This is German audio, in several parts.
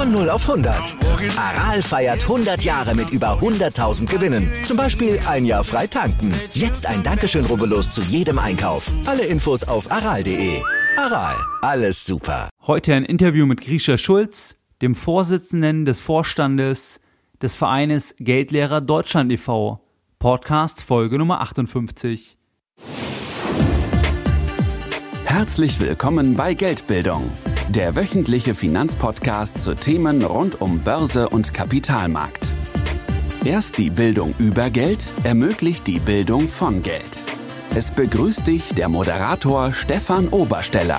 Von 0 auf 100. Aral feiert 100 Jahre mit über 100.000 Gewinnen. Zum Beispiel ein Jahr frei tanken. Jetzt ein Dankeschön, rubbellos zu jedem Einkauf. Alle Infos auf aral.de. Aral, alles super. Heute ein Interview mit Grisha Schulz, dem Vorsitzenden des Vorstandes des Vereines Geldlehrer Deutschland e.V. Podcast Folge Nummer 58. Herzlich willkommen bei Geldbildung, der wöchentliche Finanzpodcast zu Themen rund um Börse und Kapitalmarkt. Erst die Bildung über Geld ermöglicht die Bildung von Geld. Es begrüßt dich der Moderator Stefan Obersteller.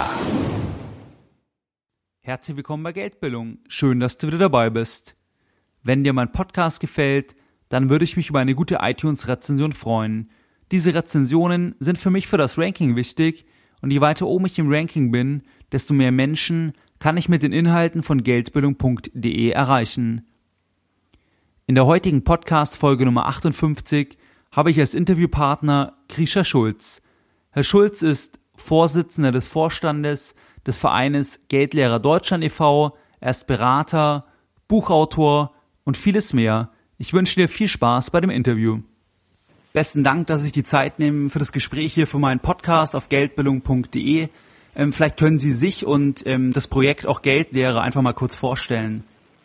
Herzlich willkommen bei Geldbildung. Schön, dass du wieder dabei bist. Wenn dir mein Podcast gefällt, dann würde ich mich über eine gute iTunes-Rezension freuen. Diese Rezensionen sind für mich für das Ranking wichtig und je weiter oben ich im Ranking bin, desto mehr Menschen kann ich mit den Inhalten von geldbildung.de erreichen. In der heutigen Podcast-Folge Nummer 58 habe ich als Interviewpartner Grisha Schulz. Herr Schulz ist Vorsitzender des Vorstandes des Vereines Geldlehrer Deutschland e.V., er ist Berater, Buchautor und vieles mehr. Ich wünsche dir viel Spaß bei dem Interview. Besten Dank, dass ich die Zeit nehme für das Gespräch hier für meinen Podcast auf geldbildung.de. Vielleicht können Sie sich und das Projekt auch Geldlehrer einfach mal kurz vorstellen.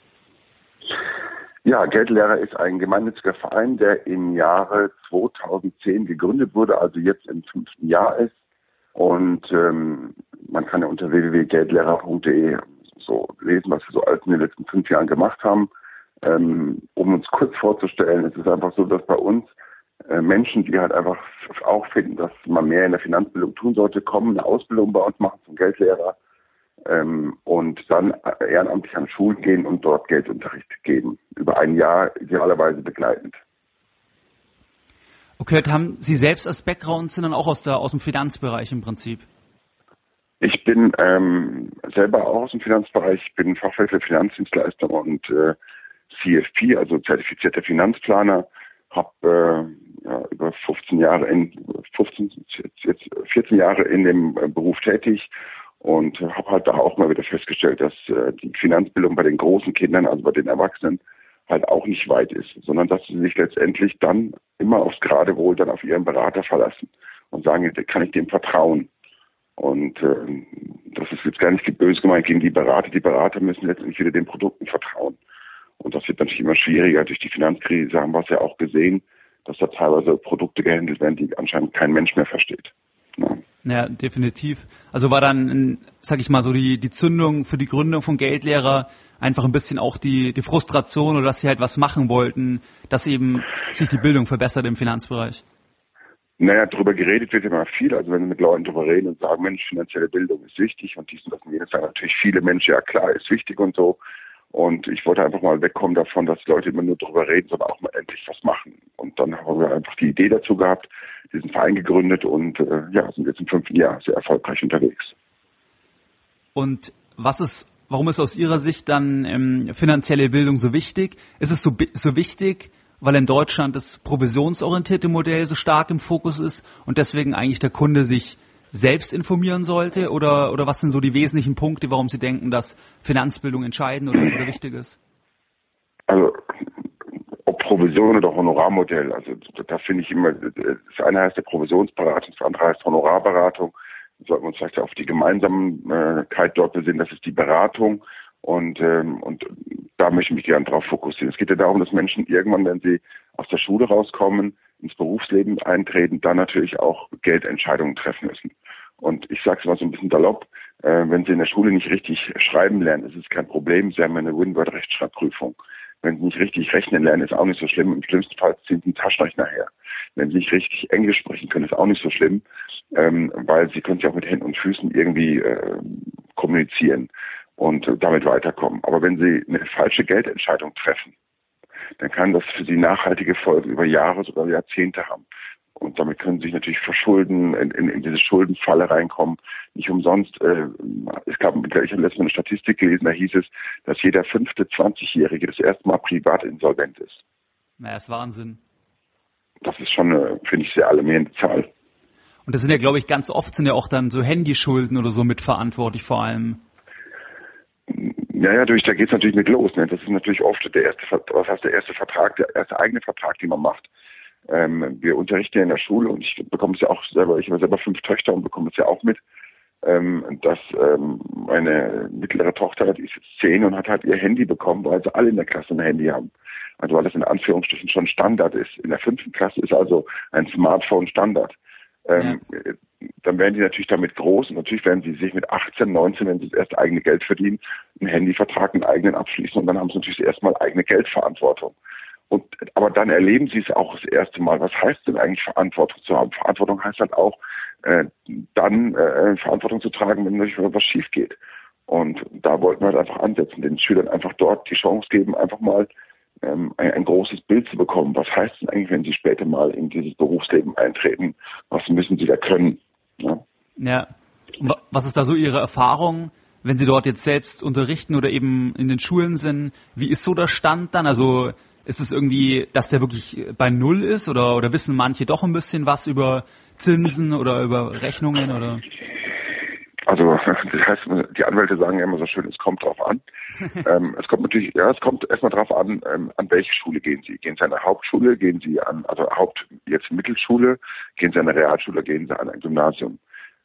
Ja, Geldlehrer ist ein gemeinnütziger Verein, der im Jahre 2010 gegründet wurde, also jetzt im 5. Jahr ist. Und man kann ja unter www.geldlehrer.de so lesen, was wir so alles in den letzten 5 Jahren gemacht haben. Um uns kurz vorzustellen, es ist einfach so, dass bei uns Menschen, die halt einfach auch finden, dass man mehr in der Finanzbildung tun sollte, kommen, eine Ausbildung bei uns machen zum Geldlehrer und dann ehrenamtlich an Schulen gehen und dort Geldunterricht geben. Über ein Jahr idealerweise begleitend. Okay, haben Sie selbst als Background sind dann auch aus dem Finanzbereich im Prinzip? Ich bin selber auch aus dem Finanzbereich. Ich bin Fachwirt für Finanzdienstleister und CFP, also zertifizierter Finanzplaner. Habe über 14 Jahre in dem Beruf tätig und habe halt da auch mal wieder festgestellt, dass die Finanzbildung bei den großen Kindern, also bei den Erwachsenen, halt auch nicht weit ist, sondern dass sie sich letztendlich dann immer aufs Geratewohl dann auf ihren Berater verlassen und sagen, kann ich dem vertrauen? Und das ist jetzt gar nicht böse gemeint gegen die Berater. Die Berater müssen letztendlich wieder den Produkten vertrauen. Und das wird natürlich immer schwieriger. Durch die Finanzkrise haben wir es ja auch gesehen, dass da teilweise Produkte gehandelt werden, die anscheinend kein Mensch mehr versteht. Ja, definitiv. Also war dann, sag ich mal so, die Zündung für die Gründung von Geldlehrer einfach ein bisschen auch die Frustration oder dass sie halt was machen wollten, dass eben sich die Bildung verbessert im Finanzbereich? Naja, darüber geredet wird immer viel. Also wenn wir mit Leuten darüber reden und sagen, Mensch, finanzielle Bildung ist wichtig und dies und das und jenes, sagen natürlich viele Menschen, ja klar, ist wichtig und so. Und ich wollte einfach mal wegkommen davon, dass Leute immer nur darüber reden, sondern auch mal endlich was machen. Und dann haben wir einfach die Idee dazu gehabt, diesen Verein gegründet und sind jetzt im 5. Jahr sehr erfolgreich unterwegs. Und warum ist aus Ihrer Sicht dann finanzielle Bildung so wichtig? Ist es so wichtig, weil in Deutschland das provisionsorientierte Modell so stark im Fokus ist und deswegen eigentlich der Kunde sich selbst informieren sollte? Oder was sind so die wesentlichen Punkte, warum Sie denken, dass Finanzbildung entscheidend oder wichtig ist? Also ob Provision oder Honorarmodell, also da finde ich immer, das eine heißt der Provisionsberatung, das andere heißt Honorarberatung. Da sollten wir uns vielleicht auf die Gemeinsamkeit dort besinnen, das ist die Beratung und da möchte ich mich gerne drauf fokussieren. Es geht ja darum, dass Menschen irgendwann, wenn sie aus der Schule rauskommen, ins Berufsleben eintreten, dann natürlich auch Geldentscheidungen treffen müssen. Und ich sage es mal so ein bisschen salopp, wenn Sie in der Schule nicht richtig schreiben lernen, ist es kein Problem. Sie haben eine Win-Word-Rechtschreibprüfung. Wenn Sie nicht richtig rechnen lernen, ist auch nicht so schlimm. Im schlimmsten Fall ziehen Sie einen Taschenrechner her. Wenn Sie nicht richtig Englisch sprechen können, ist auch nicht so schlimm, weil Sie können sich auch mit Händen und Füßen irgendwie kommunizieren und damit weiterkommen. Aber wenn Sie eine falsche Geldentscheidung treffen, dann kann das für Sie nachhaltige Folgen über Jahre, sogar Jahrzehnte haben. Und damit können Sie sich natürlich verschulden, in diese Schuldenfalle reinkommen. Nicht umsonst, ich habe letztes Mal eine Statistik gelesen, da hieß es, dass jeder 5. 20-Jährige das erste Mal privat insolvent ist. Ja, das ist Wahnsinn. Das ist schon eine, finde ich, sehr alarmierende Zahl. Und das sind ja, glaube ich, ganz oft sind ja auch dann so Handyschulden oder so mitverantwortlich vor allem. Ja, da geht's natürlich mit los. Ne? Das ist natürlich oft der erste Vertrag, der erste eigene Vertrag, den man macht. Wir unterrichten ja in der Schule und ich bekomme es ja auch selber, ich habe selber 5 Töchter und bekomme es ja auch mit, dass meine mittlere Tochter, die ist jetzt 10 und hat halt ihr Handy bekommen, weil sie alle in der Klasse ein Handy haben. Also weil das in Anführungsstrichen schon Standard ist. In der 5. Klasse ist also ein Smartphone Standard. Dann werden die natürlich damit groß und natürlich werden sie sich mit 18, 19, wenn sie das erste eigene Geld verdienen, einen Handyvertrag, einen eigenen abschließen und dann haben sie natürlich erstmal eigene Geldverantwortung. Aber dann erleben sie es auch das erste Mal. Was heißt denn eigentlich Verantwortung zu haben? Verantwortung heißt halt auch, Verantwortung zu tragen, wenn natürlich was schief geht. Und da wollten wir halt einfach ansetzen, den Schülern einfach dort die Chance geben, einfach mal ein großes Bild zu bekommen. Was heißt denn eigentlich, wenn sie später mal in dieses Berufsleben eintreten? Was müssen sie da können? Ja. Was ist da so Ihre Erfahrung, wenn Sie dort jetzt selbst unterrichten oder eben in den Schulen sind? Wie ist so der Stand dann? Also ist es irgendwie, dass der wirklich bei Null ist oder wissen manche doch ein bisschen was über Zinsen oder über Rechnungen oder? Also das heißt, die Anwälte sagen ja immer so schön, es kommt drauf an. Es kommt erstmal drauf an welche Schule gehen Sie. Gehen Sie an eine Hauptschule, gehen Sie an, also jetzt Mittelschule, gehen Sie an eine Realschule, gehen Sie an ein Gymnasium.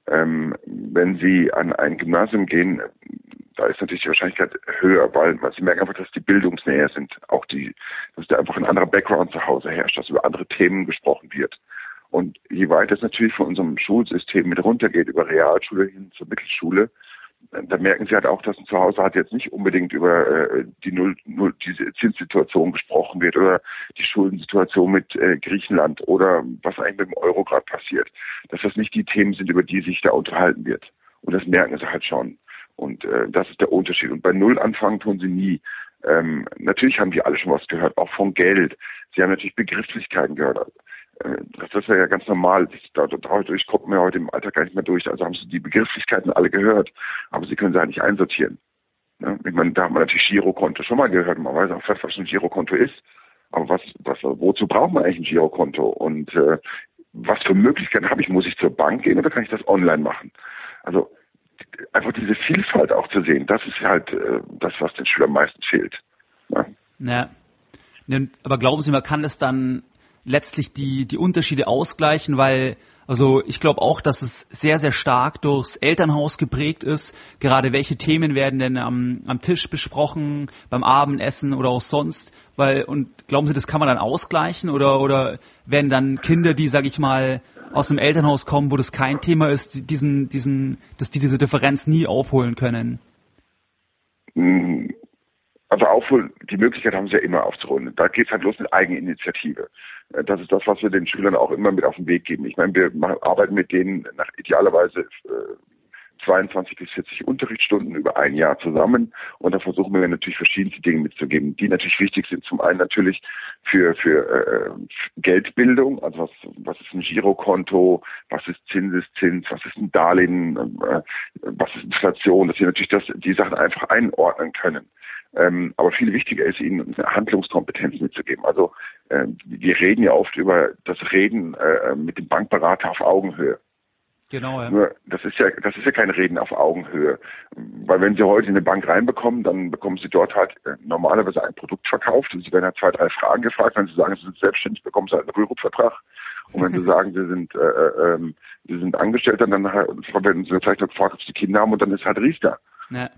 Wenn Sie an ein Gymnasium gehen, da ist natürlich die Wahrscheinlichkeit höher, weil Sie merken einfach, dass die bildungsnäher sind. Dass da einfach ein anderer Background zu Hause herrscht, dass über andere Themen gesprochen wird. Und je weiter es natürlich von unserem Schulsystem mit runtergeht, über Realschule hin zur Mittelschule, da merken Sie halt auch, dass ein Zuhause hat jetzt nicht unbedingt über diese Zinssituation gesprochen wird oder die Schuldensituation mit Griechenland oder was eigentlich mit dem Euro gerade passiert. Dass das nicht die Themen sind, über die sich da unterhalten wird. Und das merken Sie halt schon. Und das ist der Unterschied. Und bei Null anfangen tun Sie nie. Natürlich haben die alle schon was gehört, auch von Geld. Sie haben natürlich Begrifflichkeiten gehört. Das ist ja ganz normal. Dadurch kommt man ja heute im Alltag gar nicht mehr durch. Also haben Sie die Begrifflichkeiten alle gehört, aber Sie können sie halt nicht einsortieren. Ne? Ich meine, da hat man natürlich Girokonto schon mal gehört. Man weiß auch fast, was ein Girokonto ist. Aber wozu braucht man eigentlich ein Girokonto? Und was für Möglichkeiten habe ich? Muss ich zur Bank gehen oder kann ich das online machen? Also einfach diese Vielfalt auch zu sehen, das ist halt das, was den Schülern meistens fehlt. Ja. Aber glauben Sie, man kann das dann letztlich die Unterschiede ausgleichen, weil, also ich glaube auch, dass es sehr, sehr stark durchs Elternhaus geprägt ist. Gerade welche Themen werden denn am Tisch besprochen, beim Abendessen oder auch sonst? Und glauben Sie, das kann man dann ausgleichen oder werden dann Kinder, die, sag ich mal, aus einem Elternhaus kommen, wo das kein Thema ist, dass die diese Differenz nie aufholen können? Also die Möglichkeit haben sie ja immer aufzuholen. Da geht es halt los mit Eigeninitiative. Das ist das, was wir den Schülern auch immer mit auf den Weg geben. Ich meine, wir arbeiten mit denen nach idealerweise 22 bis 40 Unterrichtsstunden über ein Jahr zusammen und da versuchen wir natürlich verschiedenste Dinge mitzugeben, die natürlich wichtig sind. Zum einen natürlich für Geldbildung, also was ist ein Girokonto, was ist Zinseszins, was ist ein Darlehen, was ist Inflation, dass wir natürlich die Sachen einfach einordnen können. Aber viel wichtiger ist, ihnen eine Handlungskompetenz mitzugeben. Also wir reden ja oft über das Reden mit dem Bankberater auf Augenhöhe. Genau, ja. Nur, das ist ja kein Reden auf Augenhöhe. Weil wenn Sie heute in eine Bank reinbekommen, dann bekommen Sie dort halt normalerweise ein Produkt verkauft und Sie werden halt 2, 3 Fragen gefragt. Wenn Sie sagen, Sie sind selbstständig, bekommen Sie halt einen Rürup-Vertrag. Und wenn Sie sagen, Sie sind Angestellter, dann werden Sie vielleicht noch gefragt, ob Sie Kinder haben und dann ist halt Riester. Ja.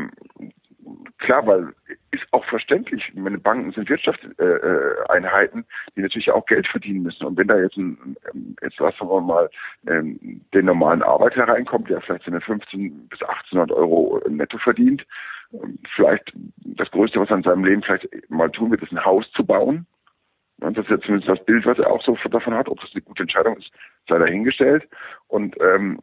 Klar, weil ist auch verständlich. Meine Banken sind Wirtschaftseinheiten, die natürlich auch Geld verdienen müssen. Und wenn da jetzt lassen wir mal den normalen Arbeiter reinkommt, der vielleicht seine 15 bis 1800 Euro netto verdient, vielleicht das Größte, was er in seinem Leben vielleicht mal tun wird, ist ein Haus zu bauen. Und das ist ja zumindest das Bild, was er auch so davon hat. Ob das eine gute Entscheidung ist, sei dahingestellt. Und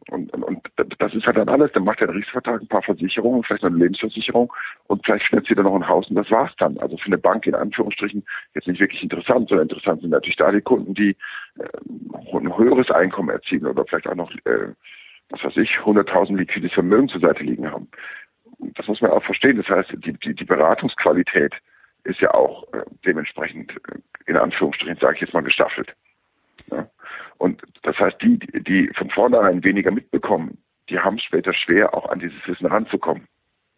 das ist halt dann alles. Dann macht er einen Riester-Vertrag, ein paar Versicherungen, vielleicht noch eine Lebensversicherung und vielleicht finanziert er noch ein Haus und das war's dann. Also für eine Bank in Anführungsstrichen jetzt nicht wirklich interessant, sondern interessant sind natürlich da die Kunden, die ein höheres Einkommen erzielen oder vielleicht auch noch, 100.000 liquides Vermögen zur Seite liegen haben. Das muss man auch verstehen. Das heißt, die Beratungsqualität ist ja auch dementsprechend, in Anführungsstrichen, sage ich jetzt mal, gestaffelt. Ja? Und das heißt, die von vornherein weniger mitbekommen, die haben es später schwer, auch an dieses Wissen ranzukommen.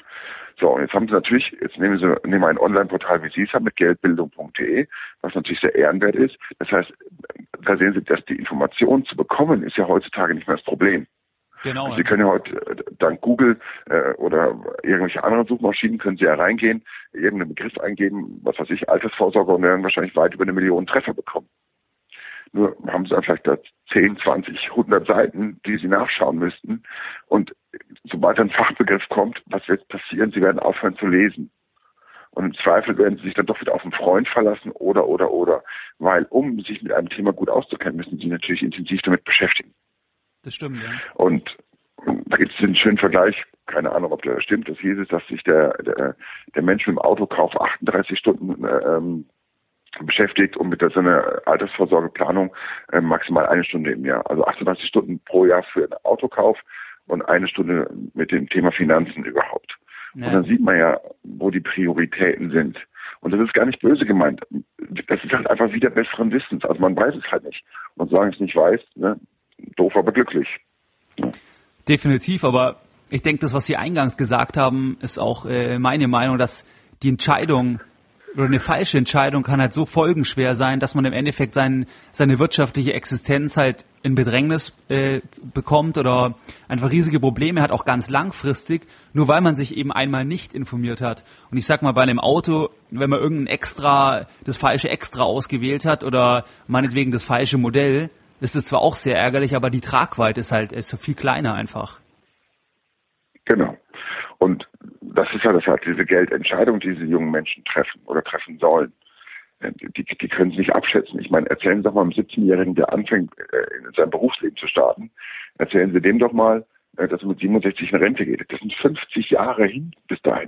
So, und jetzt haben Sie natürlich, nehmen wir ein Online-Portal, wie Sie es haben, mit geldbildung.de, was natürlich sehr ehrenwert ist. Das heißt, da sehen Sie, dass die Informationen zu bekommen, ist ja heutzutage nicht mehr das Problem. Genau. Also Sie können ja heute dank Google oder irgendwelche anderen Suchmaschinen können Sie ja reingehen, irgendeinen Begriff eingeben, was weiß ich, Altersvorsorge, und werden wahrscheinlich weit über 1 Million Treffer bekommen. Nur haben Sie dann vielleicht da 10, 20, 100 Seiten, die Sie nachschauen müssten. Und sobald ein Fachbegriff kommt, was wird passieren? Sie werden aufhören zu lesen. Und im Zweifel werden Sie sich dann doch wieder auf einen Freund verlassen oder. Weil, um sich mit einem Thema gut auszukennen, müssen Sie natürlich intensiv damit beschäftigen. Das stimmt, ja. Und da gibt es einen schönen Vergleich, keine Ahnung, ob der stimmt. Das hieß es, dass sich der Mensch mit dem Autokauf 38 Stunden beschäftigt und mit seiner Altersvorsorgeplanung maximal 1 Stunde im Jahr. Also 38 Stunden pro Jahr für einen Autokauf und 1 Stunde mit dem Thema Finanzen überhaupt. Ja. Und dann sieht man ja, wo die Prioritäten sind. Und das ist gar nicht böse gemeint. Das ist halt einfach wieder besseren Wissens. Also man weiß es halt nicht. Und solange es nicht weiß, ne, doof, aber glücklich. Ja. Definitiv, aber ich denke, das, was Sie eingangs gesagt haben, ist auch meine Meinung, dass die Entscheidung oder eine falsche Entscheidung kann halt so folgenschwer sein, dass man im Endeffekt seine wirtschaftliche Existenz halt in Bedrängnis bekommt oder einfach riesige Probleme hat, auch ganz langfristig, nur weil man sich eben einmal nicht informiert hat. Und ich sag mal, bei einem Auto, wenn man das falsche Extra ausgewählt hat oder meinetwegen das falsche Modell, ist es zwar auch sehr ärgerlich, aber die Tragweite ist so viel kleiner einfach. Genau. Und das ist ja diese Geldentscheidung, die diese jungen Menschen treffen oder treffen sollen. Die können sie nicht abschätzen. Ich meine, erzählen Sie doch mal einem 17-Jährigen, der anfängt, in sein Berufsleben zu starten, erzählen Sie dem doch mal, dass er mit 67 in Rente geht. Das sind 50 Jahre hin bis dahin.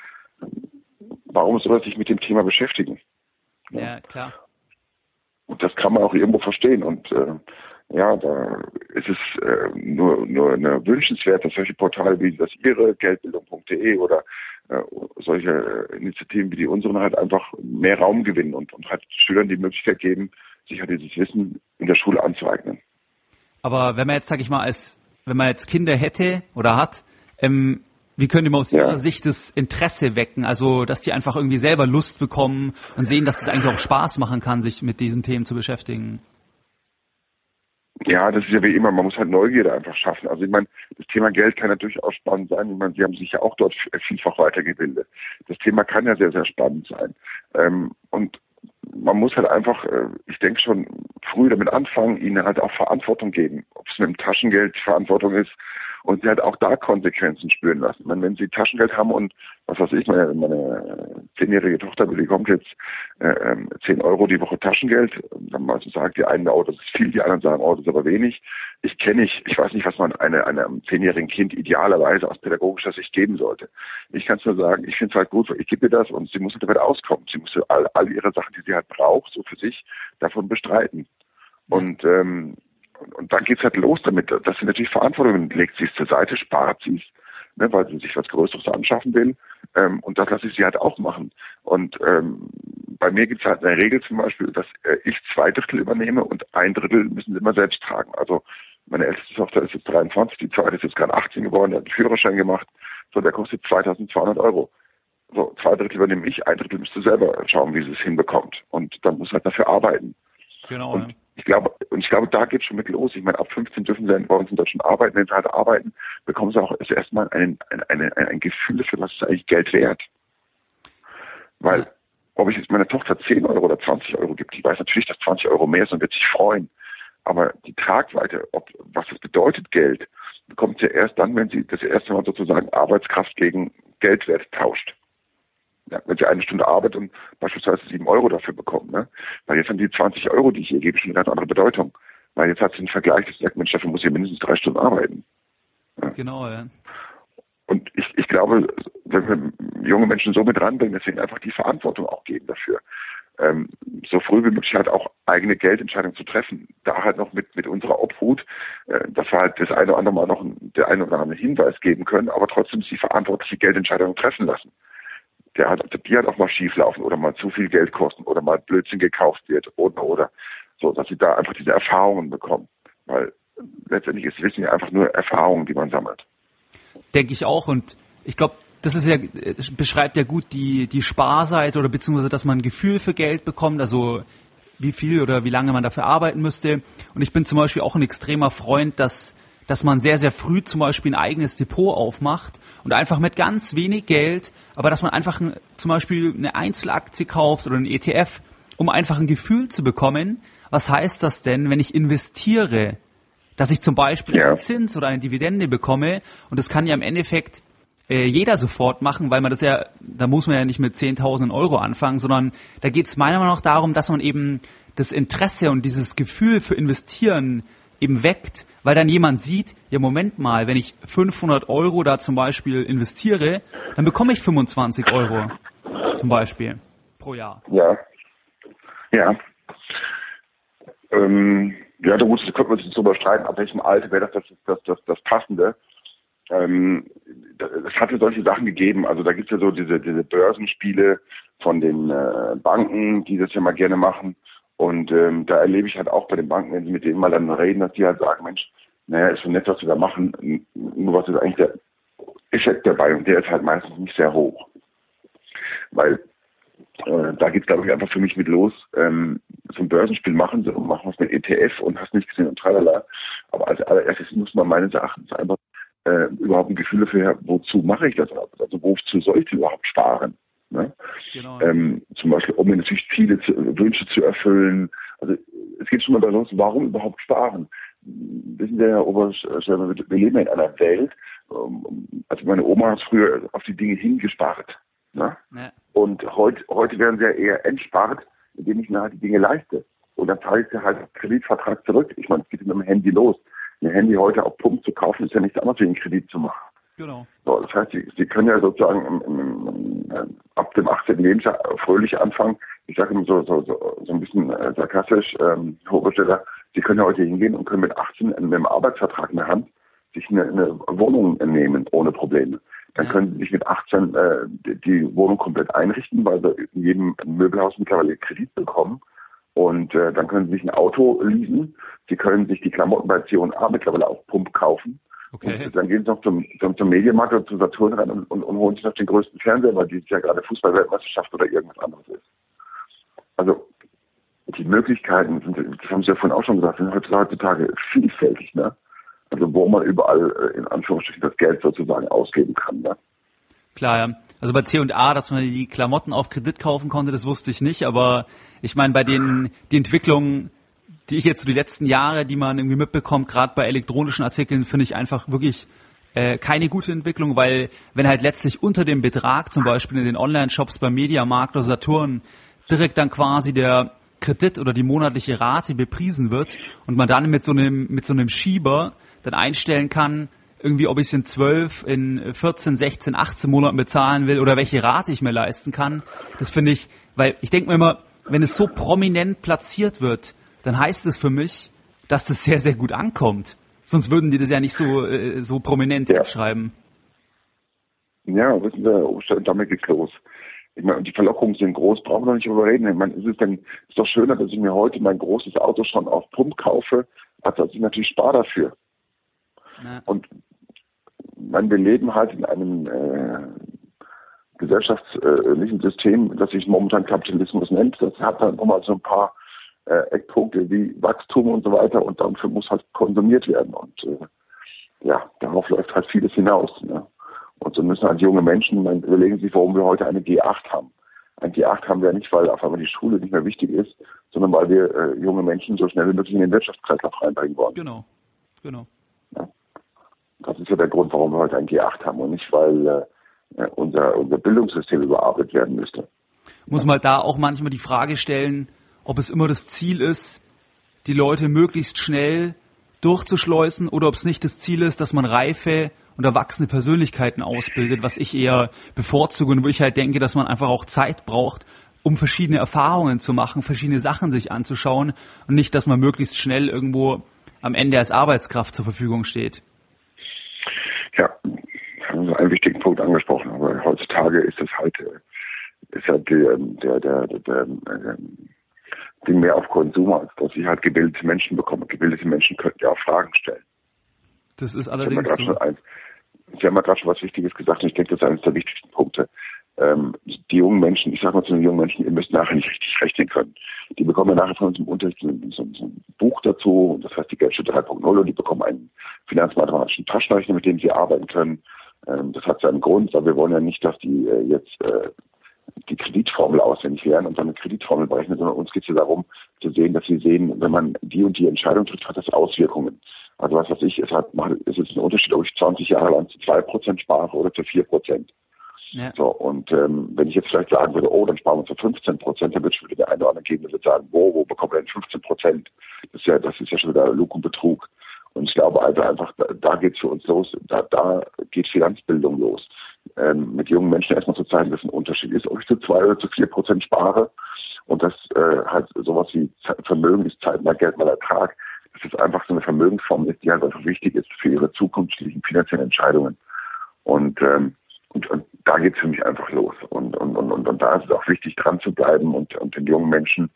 Warum soll er sich mit dem Thema beschäftigen? Ja, klar. Und das kann man auch irgendwo verstehen. Und da ist es nur eine wünschenswert, dass solche Portale wie das Ihre, geldbildung.de oder solche Initiativen wie die unseren halt einfach mehr Raum gewinnen und halt Schülern die Möglichkeit geben, sich halt dieses Wissen in der Schule anzueignen. Aber wenn man jetzt, wenn man jetzt Kinder hätte oder hat, wie könnte man aus Ihrer Sicht das Interesse wecken? Also, dass die einfach irgendwie selber Lust bekommen und sehen, dass es eigentlich auch Spaß machen kann, sich mit diesen Themen zu beschäftigen. Ja, das ist ja wie immer, man muss halt Neugierde einfach schaffen. Also ich meine, das Thema Geld kann ja durchaus spannend sein. Ich meine, Sie haben sich ja auch dort vielfach weitergebildet. Das Thema kann ja sehr, sehr spannend sein. Und man muss halt einfach, ich denke schon, früh damit anfangen, ihnen halt auch Verantwortung geben. Ob es mit dem Taschengeld die Verantwortung ist und sie halt auch da Konsequenzen spüren lassen. Ich meine, wenn sie Taschengeld haben und, was weiß ich, meine 10-jährige Tochter bekommt jetzt 10 Euro die Woche Taschengeld, dann mal so sagt die einen, oh, das ist viel, die anderen sagen, oh, das ist aber wenig. Ich weiß nicht, was man einem 10-jährigen Kind idealerweise aus pädagogischer Sicht geben sollte. Ich kann es nur sagen, ich finde es halt gut, ich gebe ihr das und sie muss damit auskommen. Sie muss all ihre Sachen, die sie halt braucht, so für sich, davon bestreiten. Und dann geht's halt los damit, dass sie natürlich Verantwortung legt, sie es zur Seite, spart sie es, ne, weil sie sich was Größeres anschaffen will. Und das lasse ich sie halt auch machen. Und bei mir gibt's halt eine Regel zum Beispiel, dass ich 2/3 übernehme und 1/3 müssen sie immer selbst tragen. Also meine älteste Tochter ist jetzt 23, die zweite ist jetzt gerade 18 geworden, der hat einen Führerschein gemacht. So, der kostet 2.200 Euro. So, 2/3 übernehme ich, 1/3 müsst du selber schauen, wie sie es hinbekommt. Und dann muss halt dafür arbeiten. Genau. Und ich glaube, da geht schon mit los. Ich meine, ab 15 dürfen sie bei uns in Deutschland arbeiten. Wenn sie halt arbeiten, bekommen sie auch erstmal ein Gefühl dafür, was ist eigentlich Geld wert. Weil, ob ich jetzt meiner Tochter 10 Euro oder 20 Euro gibt, die weiß natürlich, dass 20 Euro mehr ist und wird sich freuen. Aber die Tragweite, was das bedeutet, Geld, bekommt sie erst dann, wenn sie das erste Mal sozusagen Arbeitskraft gegen Geldwert tauscht. Ja, wenn sie 1 Stunde arbeitet und beispielsweise 7 Euro dafür bekommt, ne? Weil jetzt haben die 20 Euro, die ich ihr gebe, schon eine ganz andere Bedeutung. Weil jetzt hat sie einen Vergleich, dass sie sagt, Mensch, dafür muss ich mindestens 3 Stunden arbeiten. Ja. Genau, ja. Und ich glaube, wenn wir junge Menschen so mit ranbringen, dass wir ihnen einfach die Verantwortung auch geben dafür, so früh wie möglich halt auch eigene Geldentscheidungen zu treffen. Da halt noch mit unserer Obhut, dass wir halt das eine oder andere Mal noch der eine oder andere Hinweis geben können, aber trotzdem die verantwortliche Geldentscheidungen treffen lassen. Die halt auch mal schief laufen oder mal zu viel Geld kosten oder mal Blödsinn gekauft wird oder so, dass sie da einfach diese Erfahrungen bekommen. Weil letztendlich ist Wissen ja einfach nur Erfahrungen, die man sammelt. Denke ich auch, und ich glaube, das ist ja, beschreibt ja gut die Sparseite oder beziehungsweise, dass man ein Gefühl für Geld bekommt, also wie viel oder wie lange man dafür arbeiten müsste. Und ich bin zum Beispiel auch ein extremer Freund, dass man sehr, sehr früh zum Beispiel ein eigenes Depot aufmacht und einfach mit ganz wenig Geld, aber dass man einfach zum Beispiel eine Einzelaktie kauft oder einen ETF, um einfach ein Gefühl zu bekommen. Was heißt das denn, wenn ich investiere, dass ich zum Beispiel einen Zins oder eine Dividende bekomme? Und das kann ja im Endeffekt jeder sofort machen, weil man das ja, da muss man ja nicht mit 10.000 Euro anfangen, sondern da geht es meiner Meinung nach darum, dass man eben das Interesse und dieses Gefühl für Investieren eben weckt, weil dann jemand sieht, ja Moment mal, wenn ich 500 Euro da zum Beispiel investiere, dann bekomme ich 25 Euro zum Beispiel pro Jahr. Ja. Ja, da könnte man sich drüber streiten, ab welchem Alter wäre das Passende. Es hatte solche Sachen gegeben, also da gibt es ja so diese Börsenspiele von den Banken, die das ja mal gerne machen. Und da erlebe ich halt auch bei den Banken, wenn sie mit denen mal dann reden, dass die halt sagen, Mensch, naja, ist schon nett, was wir da machen, nur was ist eigentlich der Effekt dabei? Und der ist halt meistens nicht sehr hoch. Weil da geht's, glaube ich, einfach für mich mit los, so ein Börsenspiel machen was mit ETF und hast nicht gesehen und tralala. Aber als allererstes muss man meines Erachtens einfach überhaupt ein Gefühl dafür, wozu mache ich das? Also wozu soll ich überhaupt sparen? Ne? Genau. Zum Beispiel, um mir natürlich Wünsche zu erfüllen. Also es geht schon mal darum, warum überhaupt sparen? Wissen wir, Herr Oberschäfer, wir leben in einer Welt, also meine Oma hat früher auf die Dinge hingespart. Ne? Ja. Und heute werden sie ja eher entspart, indem ich mir halt die Dinge leiste. Und dann zahle ich sie halt Kreditvertrag zurück. Ich meine, es geht mit dem Handy los. Ein Handy heute auf Pump zu kaufen, ist ja nichts anderes wie einen Kredit zu machen. Genau. So, das heißt, Sie können ja sozusagen ab dem 18. Lebensjahr fröhlich anfangen. Ich sage immer so ein bisschen sarkastisch, Hochbesteller, Sie können ja heute hingehen und können mit 18 mit einem Arbeitsvertrag in der Hand sich eine Wohnung nehmen ohne Probleme. Dann können Sie sich mit 18 die Wohnung komplett einrichten, weil Sie in jedem Möbelhaus mittlerweile Kredit bekommen. Und dann können Sie sich ein Auto leasen. Sie können sich die Klamotten bei C&A mittlerweile auf Pump kaufen. Okay. Und dann gehen Sie noch zum Mediamarkt oder zu Saturn rein und holen sich noch den größten Fernseher, weil dieses Jahr gerade Fußball-Weltmeisterschaft oder irgendwas anderes ist. Also die Möglichkeiten sind, das haben Sie ja vorhin auch schon gesagt, sind heutzutage vielfältig, ne? Also wo man überall in Anführungsstrichen das Geld sozusagen ausgeben kann, ne? Klar, ja. Also bei C&A, dass man die Klamotten auf Kredit kaufen konnte, das wusste ich nicht, aber ich meine, bei die Entwicklungen, die ich jetzt so die letzten Jahre, die man irgendwie mitbekommt, gerade bei elektronischen Artikeln, finde ich einfach wirklich keine gute Entwicklung, weil wenn halt letztlich unter dem Betrag, zum Beispiel in den Online-Shops beim Mediamarkt oder Saturn, direkt dann quasi der Kredit oder die monatliche Rate bepriesen wird und man dann mit so einem Schieber dann einstellen kann, irgendwie, ob ich es in 12, in 14, 16, 18 Monaten bezahlen will oder welche Rate ich mir leisten kann. Das finde ich, weil ich denke mir immer, wenn es so prominent platziert wird, dann heißt es für mich, dass das sehr, sehr gut ankommt. Sonst würden die das ja nicht so prominent schreiben. Ja, wissen Sie, damit geht's los. Ich meine, die Verlockungen sind groß, brauchen wir noch nicht drüber reden. Ich meine, ist doch schöner, dass ich mir heute mein großes Auto schon auf Pump kaufe, als dass ich natürlich spare dafür. Ja. Und wir leben halt in einem gesellschaftlichen System, das sich momentan Kapitalismus nennt. Das hat dann nochmal so ein paar Eckpunkte wie Wachstum und so weiter und dafür muss halt konsumiert werden. Und darauf läuft halt vieles hinaus. Ne? Und so müssen halt junge Menschen, überlegen sich, warum wir heute eine G8 haben. Ein G8 haben wir ja nicht, weil auf einmal die Schule nicht mehr wichtig ist, sondern weil wir junge Menschen so schnell wie möglich in den Wirtschaftskreislauf reinbringen wollen. Genau. Ja. Das ist ja der Grund, warum wir heute ein G8 haben und nicht, weil unser Bildungssystem überarbeitet werden müsste. Muss man da auch manchmal die Frage stellen, ob es immer das Ziel ist, die Leute möglichst schnell durchzuschleusen oder ob es nicht das Ziel ist, dass man reife und erwachsene Persönlichkeiten ausbildet, was ich eher bevorzuge und wo ich halt denke, dass man einfach auch Zeit braucht, um verschiedene Erfahrungen zu machen, verschiedene Sachen sich anzuschauen und nicht, dass man möglichst schnell irgendwo am Ende als Arbeitskraft zur Verfügung steht. Ja, haben Sie einen wichtigen Punkt angesprochen, aber heutzutage ist es halt Ding mehr auf Konsum, als dass ich halt gebildete Menschen bekomme. Gebildete Menschen könnten ja auch Fragen stellen. Das ist allerdings so. Sie haben ja gerade schon was Wichtiges gesagt und ich denke, das ist eines der wichtigsten Punkte. Die jungen Menschen, ich sage mal zu den jungen Menschen, ihr müsst nachher nicht richtig rechnen können. Die bekommen ja nachher von uns im Unterricht so ein Buch dazu, das heißt die Geldschule 3.0, und die bekommen einen finanzmathematischen Taschenrechner, mit dem sie arbeiten können. Das hat seinen Grund, aber wir wollen ja nicht, dass die jetzt die Kreditformel auswendig lernen und dann eine Kreditformel berechnen, sondern uns geht es ja darum, zu sehen, dass sie sehen, wenn man die und die Entscheidung trifft, hat das Auswirkungen. Also was weiß ich, es ist ein Unterschied, ob ich 20 Jahre lang zu 2% spare oder zu 4%. Ja. So, und wenn ich jetzt vielleicht sagen würde, oh, dann sparen wir zu 15%, dann würde ich wieder der eine oder andere geben, der wird sagen, wo bekommen wir denn 15%? Das ist ja schon wieder Lug und Betrug. Und ich glaube also einfach, da geht es für uns los, da geht Finanzbildung los. Mit jungen Menschen erstmal zu zeigen, dass ein Unterschied ist, ob ich zu 2 oder zu 4% spare. Und das halt sowas wie Vermögen ist Zeit mal Geld mal Ertrag. Das ist einfach so eine Vermögensform ist, die halt einfach wichtig ist für ihre zukünftigen finanziellen Entscheidungen. Und da geht es für mich einfach los. Und da ist es auch wichtig, dran zu bleiben und den jungen Menschen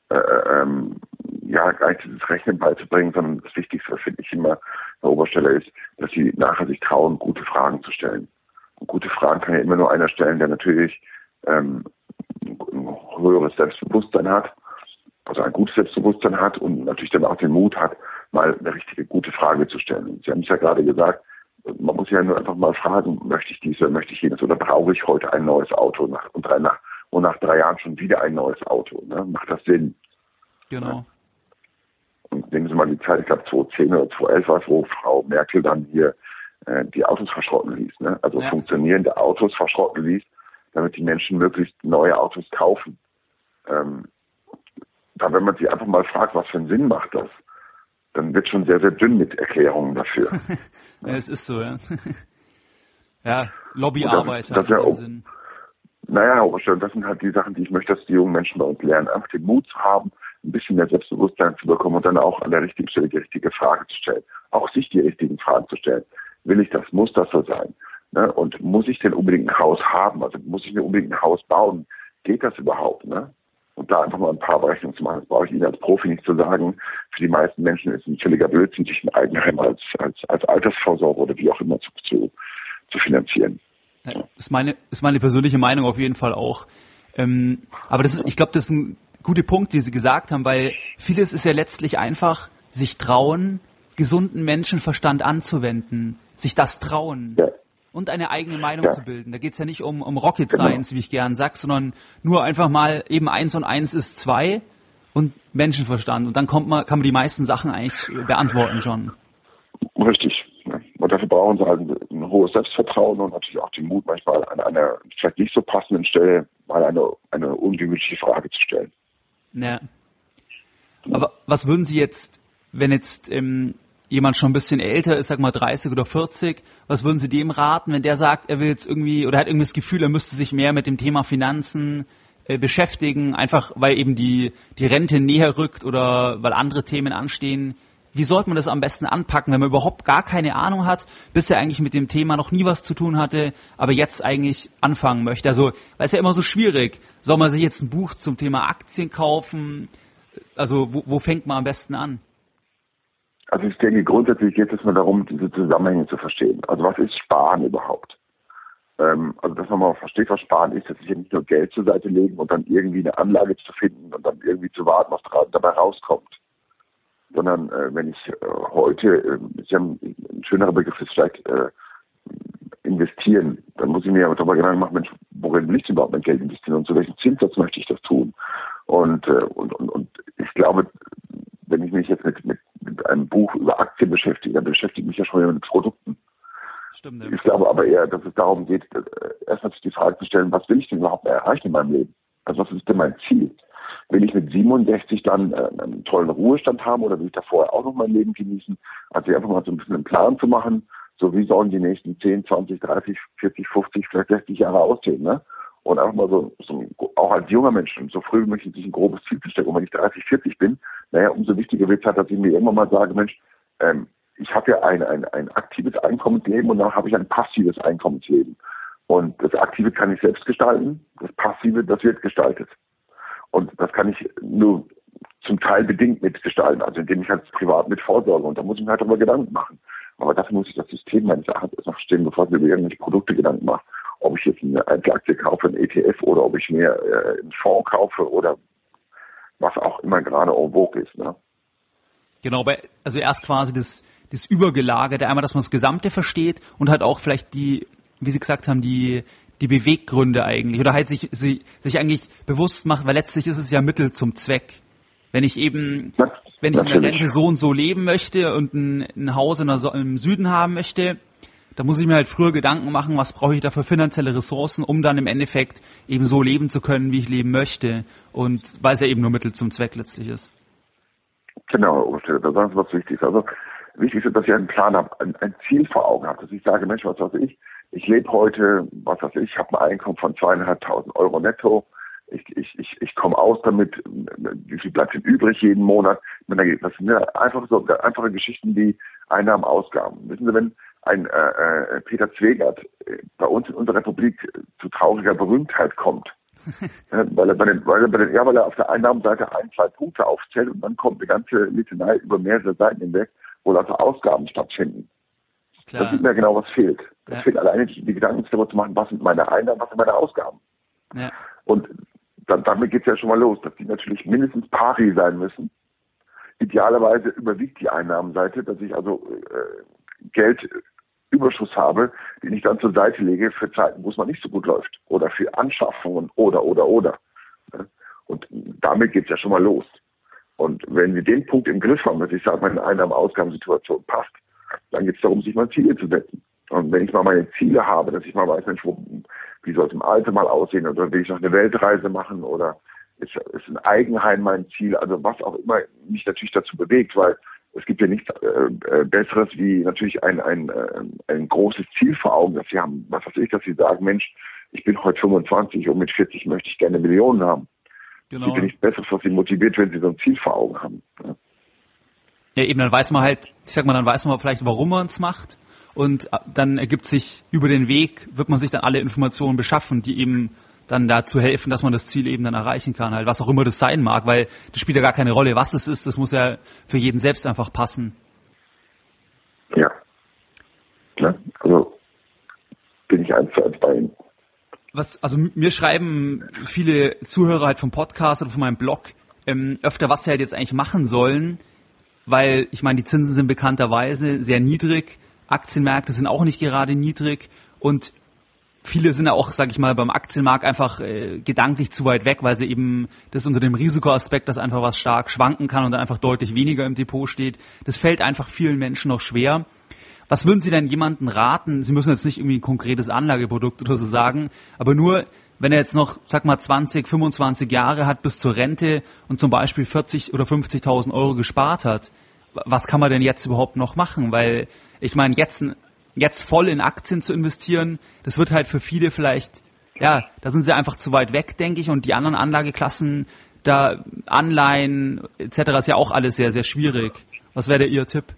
gar nicht dieses Rechnen beizubringen, sondern das Wichtigste, finde ich immer an der Oberstelle ist, dass sie nachher sich trauen, gute Fragen zu stellen. Und gute Fragen kann ja immer nur einer stellen, der natürlich ein höheres Selbstbewusstsein hat, also ein gutes Selbstbewusstsein hat und natürlich dann auch den Mut hat, mal eine richtige gute Frage zu stellen. Und Sie haben es ja gerade gesagt, man muss ja nur einfach mal fragen, möchte ich dies oder möchte ich jenes oder brauche ich heute ein neues Auto und nach 3 Jahren schon wieder ein neues Auto. Ne? Macht das Sinn? Genau. Ja. Und nehmen Sie mal die Zeit, ich glaube 2010 oder 2011 war es, wo Frau Merkel dann hier die Autos verschrotten ließ. Ne? Also funktionierende Autos verschrotten ließ, damit die Menschen möglichst neue Autos kaufen. Wenn man sie einfach mal fragt, was für einen Sinn macht das, dann wird schon sehr, sehr dünn mit Erklärungen dafür. Ja, es ist so, ja. Ja, Lobbyarbeit hat ja Sinn. Naja, aber schon, das sind halt die Sachen, die ich möchte, dass die jungen Menschen bei uns lernen, einfach den Mut zu haben, ein bisschen mehr Selbstbewusstsein zu bekommen und dann auch an der richtigen Stelle die richtige Frage zu stellen. Auch sich die richtigen Fragen zu stellen. Will ich das? Muss das so sein? Ne? Und muss ich denn unbedingt ein Haus haben? Also muss ich mir unbedingt ein Haus bauen? Geht das überhaupt? Ne? Und da einfach mal ein paar Berechnungen zu machen. Das brauche ich Ihnen als Profi nicht zu sagen. Für die meisten Menschen ist es ein völliger Blödsinn, sich ein Eigenheim als Altersvorsorge oder wie auch immer zu finanzieren. Ja, ist meine persönliche Meinung auf jeden Fall auch. Aber ich glaube, das ist ein guter Punkt, den Sie gesagt haben, weil vieles ist ja letztlich einfach, sich trauen, gesunden Menschenverstand anzuwenden, sich das trauen. Ja. Und eine eigene Meinung zu bilden. Da geht's ja nicht um Rocket Science, wie ich gern sag, sondern nur einfach mal eben 1 und 1 ist 2 und Menschenverstand. Und dann kann man die meisten Sachen eigentlich beantworten schon. Richtig. Und dafür brauchen sie halt ein hohes Selbstvertrauen und natürlich auch den Mut, manchmal an einer vielleicht nicht so passenden Stelle mal eine ungewöhnliche Frage zu stellen. Ja. Aber was würden Sie jetzt, wenn jetzt jemand schon ein bisschen älter ist, sag mal 30 oder 40, was würden Sie dem raten, wenn der sagt, er will jetzt irgendwie oder hat irgendwie das Gefühl, er müsste sich mehr mit dem Thema Finanzen beschäftigen, einfach weil eben die Rente näher rückt oder weil andere Themen anstehen. Wie sollte man das am besten anpacken, wenn man überhaupt gar keine Ahnung hat, bisher eigentlich mit dem Thema noch nie was zu tun hatte, aber jetzt eigentlich anfangen möchte? Also, weil es ja immer so schwierig. Soll man sich jetzt ein Buch zum Thema Aktien kaufen? Also, wo fängt man am besten an? Also ich denke, grundsätzlich geht es mir darum, diese Zusammenhänge zu verstehen. Also was ist Sparen überhaupt? Also dass man mal versteht, was Sparen ist, das ist ja nicht nur Geld zur Seite legen und dann irgendwie eine Anlage zu finden und dann irgendwie zu warten, was dabei rauskommt. Sondern wenn ich heute, ein schönerer Begriff ist vielleicht investieren, dann muss ich mir darüber Gedanken machen, Mensch, worin will ich überhaupt mein Geld investieren und zu welchem Zinssatz möchte ich das tun? Und ich glaube, wenn ich mich jetzt mit einem Buch über Aktien beschäftige, dann beschäftige ich mich ja schon mit Produkten. Stimmt, ja. Ich glaube aber eher, dass es darum geht, erstmal sich die Frage zu stellen, was will ich denn überhaupt erreichen in meinem Leben? Also was ist denn mein Ziel? Will ich mit 67 dann einen tollen Ruhestand haben oder will ich da vorher auch noch mein Leben genießen? Also einfach mal so ein bisschen einen Plan zu machen, so wie sollen die nächsten 10, 20, 30, 40, 50, vielleicht 60 Jahre aussehen, ne? Und einfach mal so auch als junger Mensch, so früh möchte ich sich ein grobes Ziel zu stecken. Und wenn ich 30, 40 bin, umso wichtiger wird es halt, dass ich mir irgendwann mal sage, Mensch, ich habe ja ein aktives Einkommensleben und dann habe ich ein passives Einkommensleben. Und das Aktive kann ich selbst gestalten, das Passive, das wird gestaltet. Und das kann ich nur zum Teil bedingt mitgestalten, also indem ich halt privat mit vorsorge. Und da muss ich mir halt darüber Gedanken machen. Aber dafür muss ich das System meines Erachtens erst noch verstehen, bevor ich mir über irgendwelche Produkte Gedanken mache. Ob ich jetzt eine Einzelaktie kaufe, ein ETF, oder ob ich mir einen Fonds kaufe oder was auch immer gerade en vogue ist. Ne? Genau, also erst quasi das Übergelagerte, einmal, dass man das Gesamte versteht und halt auch vielleicht die, wie Sie gesagt haben, die Beweggründe eigentlich, oder halt sich eigentlich bewusst macht, weil letztlich ist es ja Mittel zum Zweck. Wenn ich in der Rente so und so leben möchte und ein Haus im Süden haben möchte, da muss ich mir halt früher Gedanken machen, was brauche ich da für finanzielle Ressourcen, um dann im Endeffekt eben so leben zu können, wie ich leben möchte. Und weil es ja eben nur Mittel zum Zweck letztlich ist. Genau, da sagen Sie was Wichtiges. Also wichtig ist, dass ich einen Plan habe, ein Ziel vor Augen habe, dass ich sage, Mensch, was weiß ich lebe heute, was weiß ich habe ein Einkommen von 2.500 Euro netto, ich komme aus damit, wie viel bleibt denn übrig jeden Monat? Das sind ja einfache Geschichten wie Einnahmen, Ausgaben. Wissen Sie, wenn ein Peter Zwegert bei uns in unserer Republik zu trauriger Berühmtheit kommt, weil er auf der Einnahmenseite 1-2 Punkte aufzählt und dann kommt eine ganze Litanei über mehrere Seiten hinweg, wo lauter Ausgaben stattfinden. Klar. Das sieht mir genau, was fehlt. Es fehlt alleine die Gedanken darüber zu machen, was sind meine Einnahmen, was sind meine Ausgaben. Ja. Und damit geht es ja schon mal los, dass die natürlich mindestens pari sein müssen. Idealerweise überwiegt die Einnahmenseite, dass ich also Geldüberschuss habe, den ich dann zur Seite lege für Zeiten, wo es mal nicht so gut läuft. Oder für Anschaffungen oder. Und damit geht es ja schon mal los. Und wenn wir den Punkt im Griff haben, dass ich sage, meine Einnahmen-Ausgabensituation passt, dann geht es darum, sich mal Ziele zu setzen. Und wenn ich mal meine Ziele habe, dass ich mal weiß, Mensch, wie soll es im Alter mal aussehen, oder will ich noch eine Weltreise machen, oder ist ein Eigenheim mein Ziel, also was auch immer mich natürlich dazu bewegt, weil es gibt ja nichts Besseres wie natürlich ein großes Ziel vor Augen, dass Sie haben, was weiß ich, dass Sie sagen, Mensch, ich bin heute 25 und mit 40 möchte ich gerne Millionen haben. Genau. Es gibt ja nichts Besseres, was Sie motiviert, wenn Sie so ein Ziel vor Augen haben. Ja, eben, dann weiß man halt, dann weiß man vielleicht, warum man es macht. Und dann ergibt sich über den Weg, wird man sich dann alle Informationen beschaffen, die eben dann dazu helfen, dass man das Ziel eben dann erreichen kann, halt, was auch immer das sein mag, weil das spielt ja gar keine Rolle, was es ist, das muss ja für jeden selbst einfach passen. Ja. Klar, also bin ich 1:1 bei Ihnen. Also mir schreiben viele Zuhörer halt vom Podcast oder von meinem Blog öfter, was sie halt jetzt eigentlich machen sollen, weil ich meine, die Zinsen sind bekannterweise sehr niedrig, Aktienmärkte sind auch nicht gerade niedrig und viele sind ja auch, sag ich mal, beim Aktienmarkt einfach gedanklich zu weit weg, weil sie eben das unter dem Risikoaspekt, dass einfach was stark schwanken kann und dann einfach deutlich weniger im Depot steht. Das fällt einfach vielen Menschen noch schwer. Was würden Sie denn jemandem raten? Sie müssen jetzt nicht irgendwie ein konkretes Anlageprodukt oder so sagen, aber nur, wenn er jetzt noch, 20, 25 Jahre hat bis zur Rente und zum Beispiel 40 oder 50.000 Euro gespart hat, was kann man denn jetzt überhaupt noch machen? Weil ich meine, jetzt voll in Aktien zu investieren, das wird halt für viele vielleicht, da sind sie einfach zu weit weg, denke ich, und die anderen Anlageklassen, da Anleihen etc. ist ja auch alles sehr, sehr schwierig. Was wäre Ihr Tipp?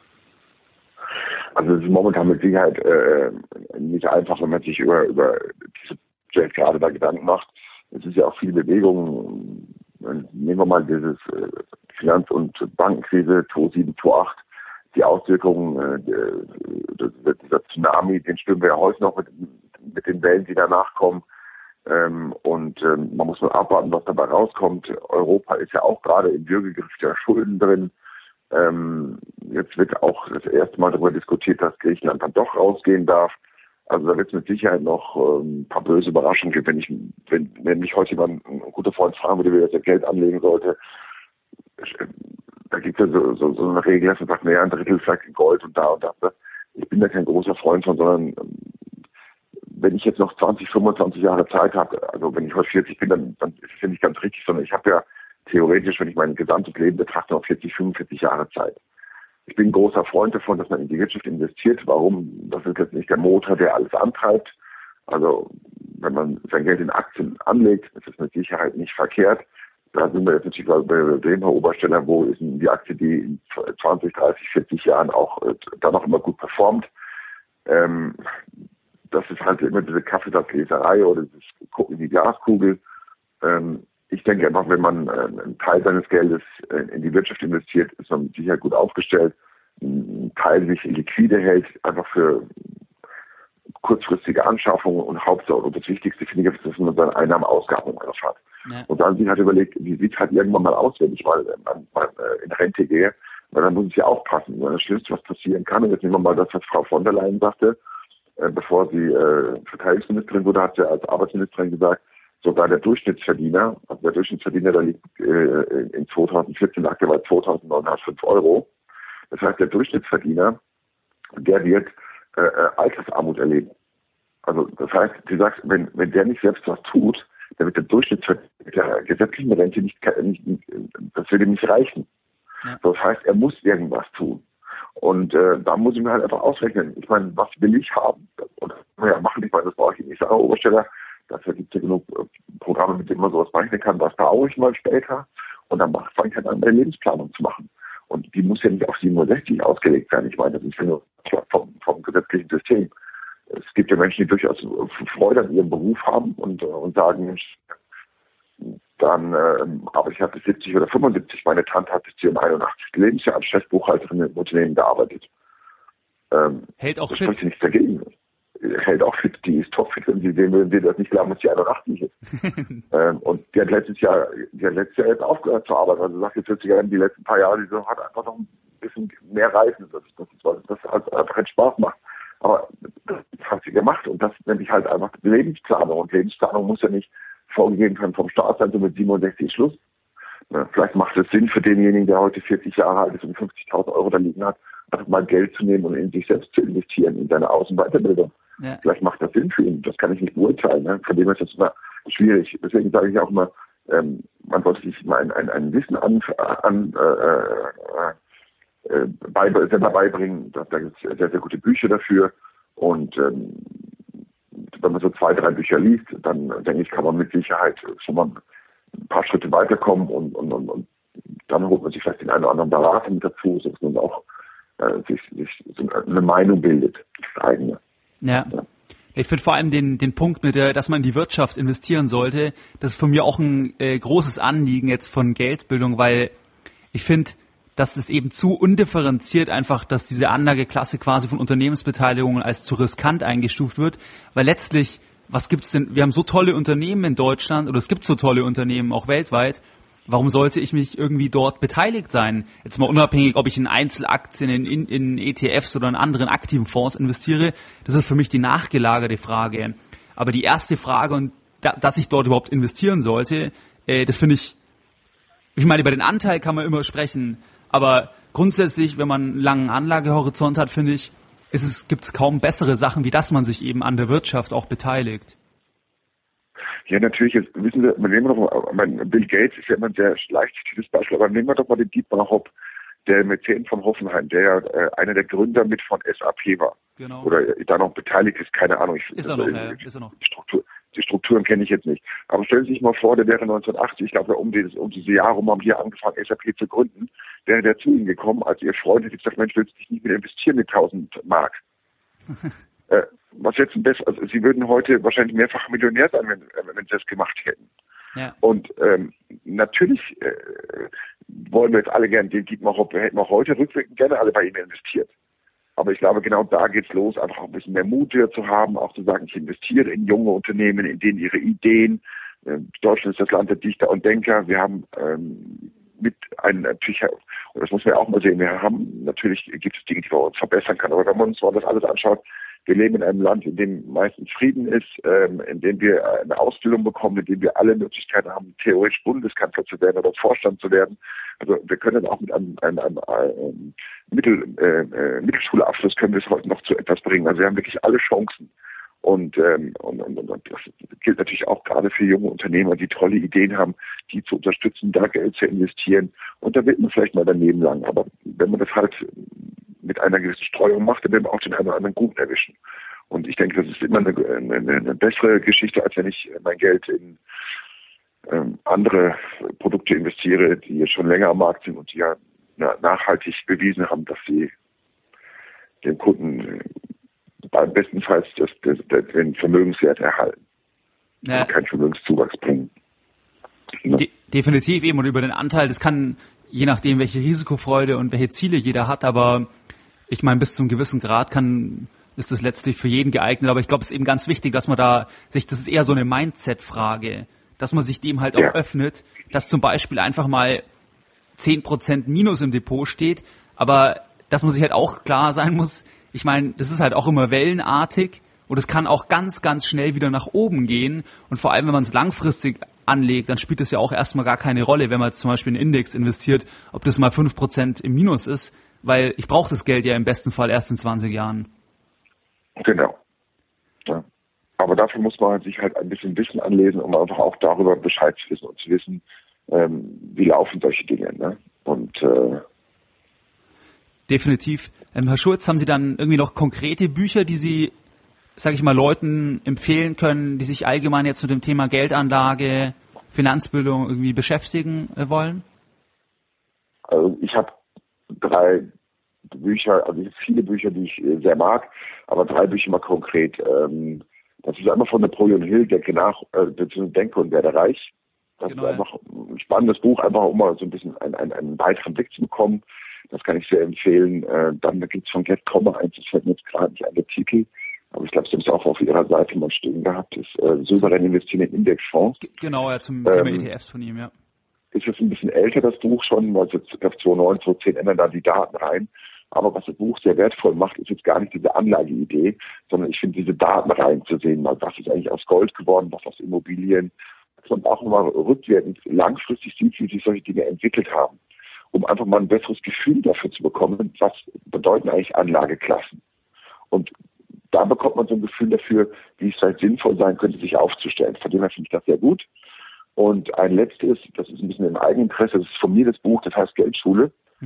Also es ist momentan mit Sicherheit nicht einfach, wenn man sich über diese Geld gerade da Gedanken macht. Es ist ja auch viel Bewegung. Nehmen wir mal dieses Finanz- und Bankenkrise 2007, 2008. Die Auswirkungen dieser Tsunami, den spüren wir ja heute noch mit den Wellen, die danach kommen. Man muss mal abwarten, was dabei rauskommt. Europa ist ja auch gerade im Würgegriff der Schulden drin. Jetzt wird auch das erste Mal darüber diskutiert, dass Griechenland dann doch rausgehen darf. Also da wird es mit Sicherheit noch ein paar böse Überraschungen geben. Wenn mich heute jemand, ein guter Freund, fragen würde, wie er das Geld anlegen sollte, da gibt es ja so eine Regel, dass man sagt, ein Drittel vielleicht in Gold und da und da. Ich bin da kein großer Freund von, sondern wenn ich jetzt noch 20, 25 Jahre Zeit habe, also wenn ich heute 40 bin, dann ist es ja nicht ganz richtig, sondern ich habe ja theoretisch, wenn ich mein gesamtes Leben betrachte, noch 40, 45 Jahre Zeit. Ich bin ein großer Freund davon, dass man in die Wirtschaft investiert. Warum? Das ist jetzt nicht der Motor, der alles antreibt. Also wenn man sein Geld in Aktien anlegt, ist es mit Sicherheit nicht verkehrt. Da sind wir jetzt natürlich bei dem Herr Obersteller, wo ist die Aktie, die in 20, 30, 40 Jahren auch dann noch immer gut performt. Das ist halt immer diese Kaffeesatzleserei oder dieses Gucken in die Glaskugel. Ich denke einfach, wenn man einen Teil seines Geldes in die Wirtschaft investiert, ist man mit Sicherheit gut aufgestellt. einen Teil sich liquide hält, einfach für kurzfristige Anschaffungen und Hauptsache, und das Wichtigste finde ich, dass man seine Einnahmen-Ausgaben im Griff hat. Ja. Und dann sich halt überlegt, wie sieht es halt irgendwann mal aus, wenn ich mal in Rente gehe, weil dann muss es ja auch passen. Weil das Schlimmste, was passieren kann, und jetzt nehmen wir mal das, was Frau von der Leyen sagte, bevor sie Verteidigungsministerin wurde, hat sie als Arbeitsministerin gesagt, sogar der Durchschnittsverdiener, der liegt in 2014 lag der bei 2.905 €. Das heißt, der Durchschnittsverdiener, der wird Altersarmut erleben. Also das heißt, sie sagt, wenn der nicht selbst was tut, dann wird der Durchschnittsverdiener mit der gesetzlichen Rente das wird ihm nicht reichen. Ja. Das heißt, er muss irgendwas tun. Und da muss ich mir halt einfach ausrechnen. Ich meine, was will ich haben? Und ja, machen, ich meine, das brauche ich nicht sagen, Obersteller. Dafür gibt es ja genug Programme, mit denen man sowas berechnen kann. Das brauche ich mal später. Und dann fange ich halt an, eine Lebensplanung zu machen. Und die muss ja nicht auf 67 ausgelegt sein. Ich meine, das ist ja nur vom gesetzlichen System. Es gibt ja Menschen, die durchaus Freude an ihrem Beruf haben und sagen, Mensch, dann arbeite ich halt bis 70 oder 75. Meine Tante hat bis zu ihrem 81. Lebensjahr als Chefbuchhalterin im Unternehmen gearbeitet. Hält auch das fit. Spricht nichts dagegen. Hält auch fit. Die ist topfit, wenn Sie sehen würden, die das nicht glauben, dass sie 81 ist. Und die hat letztes Jahr jetzt aufgehört zu arbeiten. Also sagt, jetzt wird sie gerne die letzten paar Jahre, die so hat einfach noch ein bisschen mehr Reisen. Das halt einfach keinen Spaß macht. Aber das hat sie gemacht. Und das nenne ich halt einfach Lebensplanung. Und Lebensplanung muss ja nicht vorgegeben werden vom Staat sein, so mit 67 Schluss. Vielleicht macht es Sinn für denjenigen, der heute 40 Jahre alt ist und 50.000 € da liegen hat, einfach mal Geld zu nehmen und in sich selbst zu investieren, in seine Aus- und Weiterbildung. Ja. Vielleicht macht das Sinn für ihn. Das kann ich nicht beurteilen. Ne? Von dem ist das immer schwierig. Deswegen sage ich auch immer, man sollte sich mal ein Wissen selber beibringen. Da gibt es sehr, sehr gute Bücher dafür. Und wenn man so 2, 3 Bücher liest, dann denke ich, kann man mit Sicherheit schon mal ein paar Schritte weiterkommen und dann holt man sich vielleicht den einen oder anderen Berater mit dazu, dass man auch sich so eine Meinung bildet, das eigene. Ja. Ich finde vor allem den Punkt dass man in die Wirtschaft investieren sollte, das ist von mir auch ein großes Anliegen jetzt von Geldbildung, weil ich finde, dass es eben zu undifferenziert einfach, dass diese Anlageklasse quasi von Unternehmensbeteiligungen als zu riskant eingestuft wird, weil letztlich, was gibt's denn, wir haben so tolle Unternehmen in Deutschland oder es gibt so tolle Unternehmen auch weltweit, warum sollte ich mich irgendwie dort beteiligt sein? Jetzt mal unabhängig, ob ich in Einzelaktien, in ETFs oder in anderen aktiven Fonds investiere, das ist für mich die nachgelagerte Frage. Aber die erste Frage, und dass ich dort überhaupt investieren sollte, das finde ich meine, über den Anteil kann man immer sprechen, aber grundsätzlich, wenn man einen langen Anlagehorizont hat, finde ich, gibt es kaum bessere Sachen, wie dass man sich eben an der Wirtschaft auch beteiligt. Ja, natürlich, jetzt wissen wir, nehmen wir doch mal, Bill Gates ist ja immer ein sehr leichtes Beispiel, aber nehmen wir doch mal den Dietmar Hopp, der Mäzen von Hoffenheim, der ja einer der Gründer mit von SAP war. Genau. Oder da noch beteiligt ist, keine Ahnung. Ist er noch. Die Strukturen kenne ich jetzt nicht. Aber stellen Sie sich mal vor, der wäre 1980, ich glaube, um diese Jahre rum haben die angefangen, SAP zu gründen, wäre der zu Ihnen gekommen, als Ihr Freund hätte gesagt, Mensch, willst du dich nicht mehr investieren mit 1.000 Mark? Was jetzt also Sie würden heute wahrscheinlich mehrfach Millionär sein, wenn Sie das gemacht hätten. Ja. Und natürlich wollen wir jetzt alle gerne den Dietmar Hopp, wir hätten auch heute rückwirkend gerne alle bei ihm investiert. Aber ich glaube, genau da geht's los, einfach auch ein bisschen mehr Mut wieder zu haben, auch zu sagen, ich investiere in junge Unternehmen, in denen ihre Ideen, Deutschland ist das Land der Dichter und Denker, wir haben natürlich, und das muss man ja auch mal sehen, natürlich gibt es Dinge, die wir uns verbessern können, aber wenn man uns mal das alles anschaut, wir leben in einem Land, in dem meistens Frieden ist, in dem wir eine Ausbildung bekommen, in dem wir alle Möglichkeiten haben, theoretisch Bundeskanzler zu werden oder Vorstand zu werden. Also wir können auch mit einem Mittelschulabschluss können wir es heute noch zu etwas bringen. Also wir haben wirklich alle Chancen. Und das gilt natürlich auch gerade für junge Unternehmer, die tolle Ideen haben, die zu unterstützen, da Geld zu investieren. Und da wird man vielleicht mal daneben lang. Aber wenn man das halt mit einer gewissen Streuung macht, dann werden wir auch den einen oder anderen Guten erwischen. Und ich denke, das ist immer eine bessere Geschichte, als wenn ich mein Geld in andere Produkte investiere, die jetzt schon länger am Markt sind und die ja nachhaltig bewiesen haben, dass sie dem Kunden bestenfalls den Vermögenswert erhalten. Ja. Und keinen Vermögenszuwachs bringen. Definitiv eben. Und über den Anteil, das kann je nachdem, welche Risikofreude und welche Ziele jeder hat, aber ich meine, bis zu einem gewissen Grad ist das letztlich für jeden geeignet, aber ich glaube, es ist eben ganz wichtig, dass man das ist eher so eine Mindset-Frage, dass man sich dem halt auch öffnet, dass zum Beispiel einfach mal 10% Minus im Depot steht, aber dass man sich halt auch klar sein muss, ich meine, das ist halt auch immer wellenartig und es kann auch ganz, ganz schnell wieder nach oben gehen und vor allem, wenn man es langfristig anlegt, dann spielt es ja auch erstmal gar keine Rolle, wenn man zum Beispiel in einen Index investiert, ob das mal 5% im Minus ist, weil ich brauche das Geld ja im besten Fall erst in 20 Jahren. Genau. Ja. Aber dafür muss man sich halt ein bisschen Wissen anlesen, um einfach auch darüber Bescheid zu wissen und zu wissen, wie laufen solche Dinge. Ne? Und definitiv. Herr Schulz, haben Sie dann irgendwie noch konkrete Bücher, die Sie, sage ich mal, Leuten empfehlen können, die sich allgemein jetzt mit dem Thema Geldanlage, Finanzbildung irgendwie beschäftigen wollen? Also ich habe 3 Bücher, also viele Bücher, die ich sehr mag, aber 3 Bücher mal konkret. Das ist einmal von Napoleon Hill, Denke und werde reich. Das ist einfach ein spannendes Buch, einfach um mal so ein bisschen einen weiteren Blick zu bekommen. Das kann ich sehr empfehlen. Dann gibt es von Get Comma eins, das fällt mir jetzt gerade nicht an der Titel, aber ich glaube, Sie haben es auch auf Ihrer Seite mal stehen gehabt, ist souverän investieren in Indexfonds. Genau, ja, zum Thema ETFs von ihm, ja. Ist jetzt ein bisschen älter, das Buch schon, weil jetzt 2009, 2010 ändern da die Daten rein. Aber was das Buch sehr wertvoll macht, ist jetzt gar nicht diese Anlageidee, sondern ich finde diese Daten reinzusehen, mal was ist eigentlich aus Gold geworden, was aus Immobilien, dass man auch mal rückwirkend langfristig sieht, wie sich solche Dinge entwickelt haben, um einfach mal ein besseres Gefühl dafür zu bekommen, was bedeuten eigentlich Anlageklassen. Und da bekommt man so ein Gefühl dafür, wie es halt sinnvoll sein könnte, sich aufzustellen. Von dem her finde ich das sehr gut. Und ein letztes, das ist ein bisschen im Eigeninteresse, das ist von mir das Buch, das heißt Geldschule.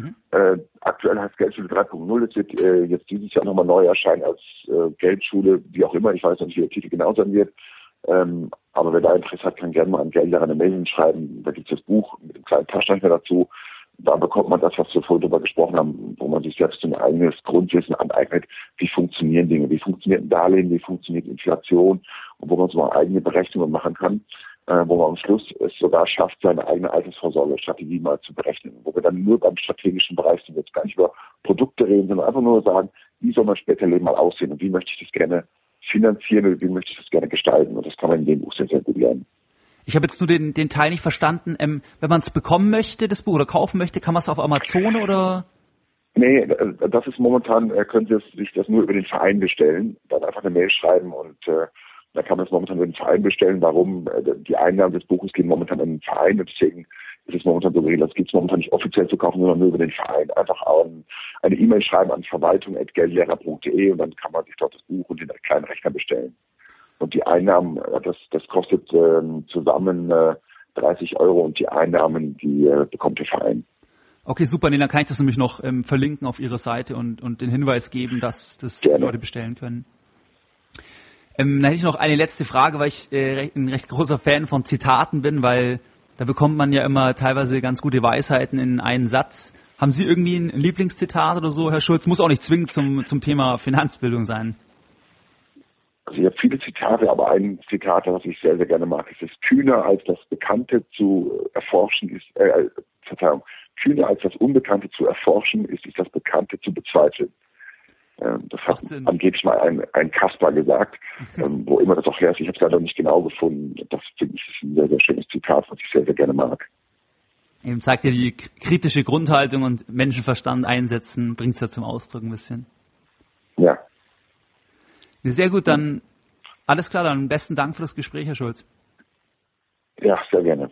Aktuell heißt Geldschule 3.0, es wird jetzt dieses Jahr nochmal neu erscheinen als Geldschule, wie auch immer, ich weiß noch nicht, wie der Titel genau sein wird, aber wer da Interesse hat, kann gerne mal an Geldlehrer eine Mail schreiben, da gibt es das Buch mit einem kleinen Taschenrechner dazu, da bekommt man das, was wir vorhin darüber gesprochen haben, wo man sich selbst ein eigenes Grundwissen aneignet, wie funktionieren Dinge, wie funktioniert ein Darlehen, wie funktioniert Inflation und wo man so mal eigene Berechnungen machen kann, wo man am Schluss es sogar schafft, seine eigene Altersvorsorgestrategie mal zu berechnen. Wo wir dann nur beim strategischen Bereich sind, jetzt gar nicht über Produkte reden, sondern einfach nur sagen, wie soll mein später Leben mal aussehen und wie möchte ich das gerne finanzieren oder wie möchte ich das gerne gestalten. Und das kann man in dem Buch sehr, sehr gut lernen. Ich habe jetzt nur den Teil nicht verstanden. Wenn man es bekommen möchte, das Buch, oder kaufen möchte, kann man es auf Amazon oder? Nee, das ist momentan, können Sie sich das nur über den Verein bestellen, dann einfach eine Mail schreiben und da kann man es momentan über den Verein bestellen. Warum? Die Einnahmen des Buches gehen momentan in den Verein und deswegen ist es momentan so geregelt, das gibt es momentan nicht offiziell zu kaufen, sondern nur über den Verein. Einfach eine E-Mail schreiben an verwaltung@geldlehrer.de und dann kann man sich dort das Buch und den kleinen Rechner bestellen. Und die Einnahmen, das kostet zusammen 30 € und die Einnahmen, die bekommt der Verein. Okay, super. Nee, dann kann ich das nämlich noch verlinken auf Ihrer Seite und den Hinweis geben, dass das die Leute bestellen können. Dann hätte ich noch eine letzte Frage, weil ich ein recht großer Fan von Zitaten bin, weil da bekommt man ja immer teilweise ganz gute Weisheiten in einen Satz. Haben Sie irgendwie ein Lieblingszitat oder so, Herr Schulz? Muss auch nicht zwingend zum Thema Finanzbildung sein. Also ich habe viele Zitate, aber ein Zitat, das ich sehr, sehr gerne mag, ist: kühner als das Bekannte zu erforschen ist, kühner als das Unbekannte zu erforschen ist das Bekannte zu bezweifeln. Das hat angeblich mal ein Kasper gesagt, wo immer das auch her ist. Ich habe es leider nicht genau gefunden. Das finde ich ist ein sehr, sehr schönes Zitat, was ich sehr, sehr gerne mag. Eben zeigt ja die kritische Grundhaltung und Menschenverstand einsetzen, bringt es ja zum Ausdruck ein bisschen. Ja. Sehr gut, dann alles klar, dann besten Dank für das Gespräch, Herr Schulz. Ja, sehr gerne.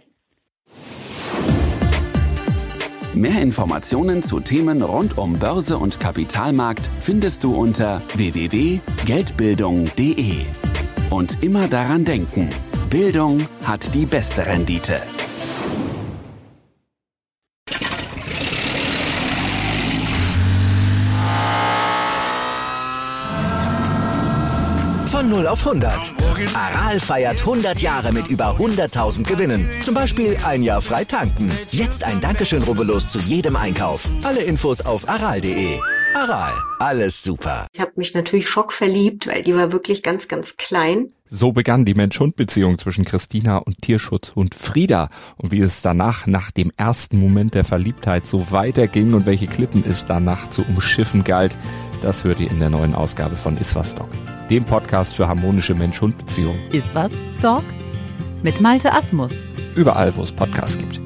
Mehr Informationen zu Themen rund um Börse und Kapitalmarkt findest du unter www.geldbildung.de. Und immer daran denken, Bildung hat die beste Rendite. Von 0 auf 100. Aral feiert 100 Jahre mit über 100.000 Gewinnen. Zum Beispiel ein Jahr frei tanken. Jetzt ein Dankeschön, rubbellos zu jedem Einkauf. Alle Infos auf aral.de. Aral, alles super. Ich habe mich natürlich schockverliebt, weil die war wirklich ganz, ganz klein. So begann die Mensch-Hund-Beziehung zwischen Christina und Tierschutzhund Frieda. Und wie es danach, nach dem ersten Moment der Verliebtheit, so weiterging und welche Klippen es danach zu umschiffen galt, das hört ihr in der neuen Ausgabe von Iswas Dog, dem Podcast für harmonische Mensch-Hund-Beziehungen. Iswas Dog? Mit Malte Asmus. Überall, wo es Podcasts gibt.